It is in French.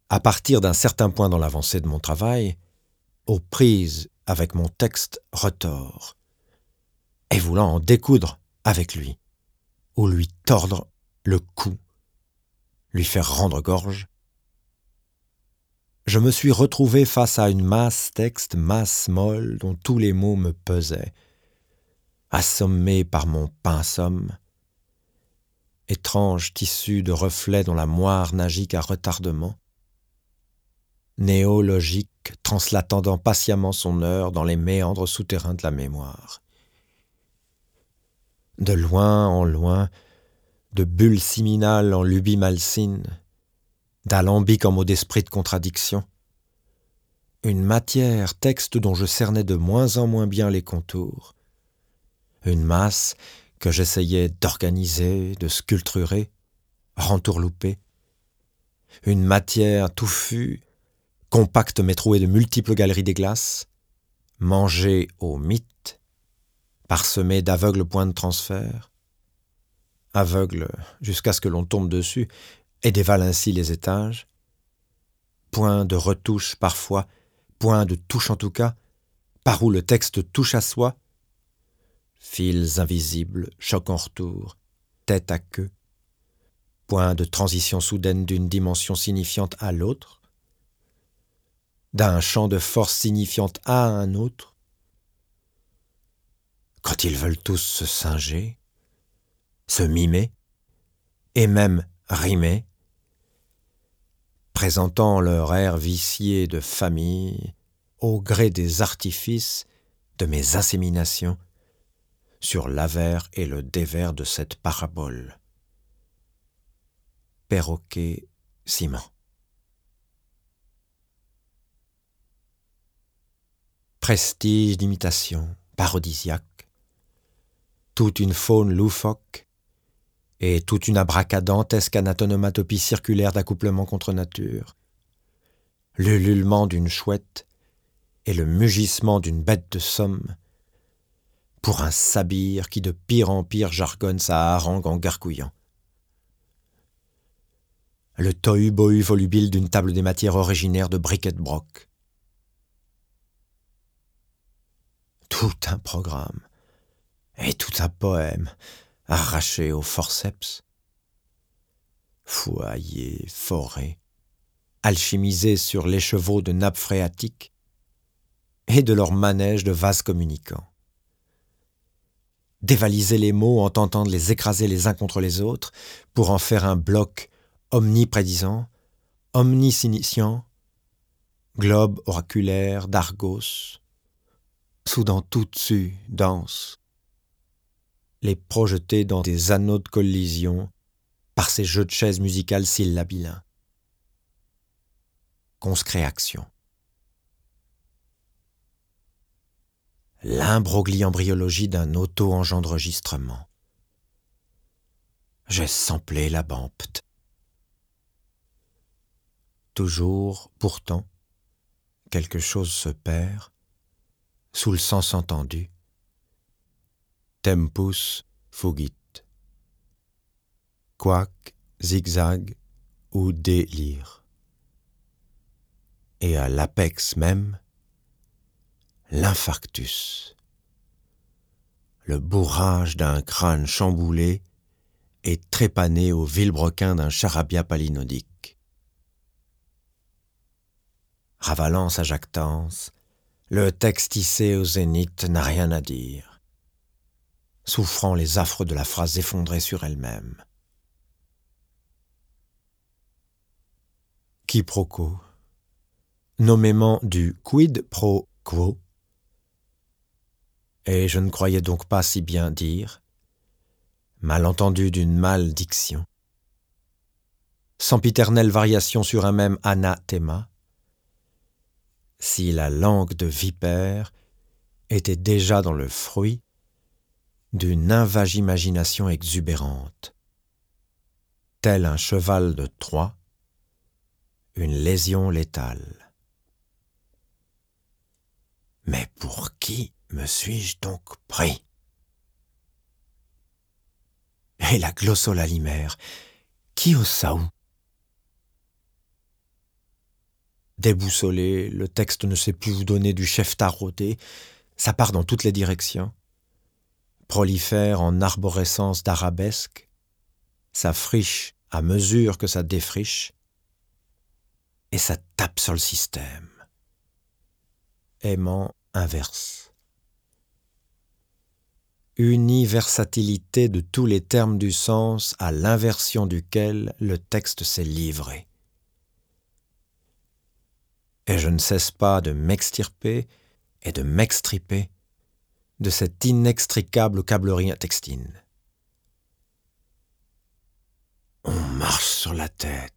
À partir d'un certain point dans l'avancée de mon travail, aux prises avec mon texte retors, et voulant en découdre avec lui, ou lui tordre le cou, lui faire rendre gorge, je me suis retrouvé face à une masse texte, masse molle, dont tous les mots me pesaient, assommé par mon pinsomme, étrange tissu de reflets dont la moire nagique à retardement, néologique translatant patiemment son heure dans les méandres souterrains de la mémoire. De loin en loin, de bulles siminales en lubie malsine, d'alambic en mots d'esprit de contradiction, une matière texte dont je cernais de moins en moins bien les contours, une masse que j'essayais d'organiser, de sculpturer, rentourlouper, une matière touffue, compacte mais trouée de multiples galeries des glaces, mangée au mythe, parsemée d'aveugles points de transfert, aveugle jusqu'à ce que l'on tombe dessus et dévale ainsi les étages, point de retouche parfois, point de touche en tout cas, par où le texte touche à soi, fils invisibles, choc en retour, tête à queue, point de transition soudaine d'une dimension signifiante à l'autre, d'un champ de force signifiante à un autre, quand ils veulent tous se singer, se mimer, et même rimer, présentant leur air vicié de famille, au gré des artifices de mes inséminations, sur l'avers et le dévers de cette parabole. Perroquet ciment. Prestige d'imitation, parodisiaque, toute une faune loufoque et toute une abracadantesque anatonomatopie circulaire d'accouplement contre nature, l'ululement d'une chouette et le mugissement d'une bête de somme, pour un sabir qui de pire en pire jargonne sa harangue en gargouillant. Le tohu-bohu volubile d'une table des matières originaires de briquet de broc. Tout un programme et tout un poème arraché au forceps. Foyer, forêt, alchimisé sur l'écheveau de nappes phréatiques et de leur manège de vases communicants. Dévaliser les mots en tentant de les écraser les uns contre les autres pour en faire un bloc omniprédisant, omniscientiant, globe oraculaire d'Argos, soudant tout dessus, dense, les projeter dans des anneaux de collision par ces jeux de chaises musicales syllabilins. Conscréation. L'imbrogliembriologie d'un auto-engendregistrement. J'ai samplé la bampte. Toujours, pourtant, quelque chose se perd, sous le sens entendu. Tempus fugit. Quoique, zigzag ou délire. Et à l'apex même, l'infarctus. Le bourrage d'un crâne chamboulé et trépané au vilebrequin d'un charabia palinodique. Ravalant sa jactance, le texte hissé au zénith n'a rien à dire, souffrant les affres de la phrase effondrée sur elle-même. Quiproquo, nommément du quid pro quo, et je ne croyais donc pas si bien dire, malentendu d'une maldiction, sempiternelle variation sur un même anathema, si la langue de vipère était déjà dans le fruit d'une invagimagination exubérante, tel un cheval de Troie, une lésion létale. Mais pour qui me suis-je donc pris? Et la glossolalimère, qui osa où? Déboussolé, le texte ne sait plus vous donner du chef taraudé, ça part dans toutes les directions, prolifère en arborescence d'arabesques, ça friche à mesure que ça défriche, et ça tape sur le système. Aimant inverse. Universatilité de tous les termes du sens à l'inversion duquel le texte s'est livré. Et je ne cesse pas de m'extirper et de m'extriper de cette inextricable câblerie textine. On marche sur la tête.